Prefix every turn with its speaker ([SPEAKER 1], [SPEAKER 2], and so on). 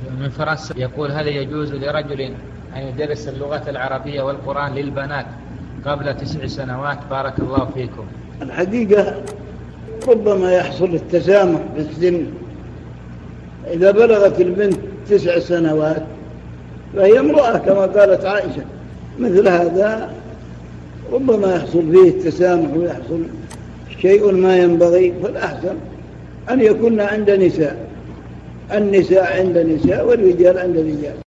[SPEAKER 1] من فرنسا يقول: هل يجوز لرجل أن يدرس اللغة العربية والقرآن للبنات قبل 9 سنوات؟ بارك الله فيكم.
[SPEAKER 2] الحقيقة ربما يحصل التسامح في السن. إذا بلغت البنت 9 سنوات فهي امرأة كما قالت عائشة، مثل هذا ربما يحصل فيه التسامح ويحصل شيء ما ينبغي، فالأحسن أن يكون عند نساء، النساء عند نساء والرجال عند رجال.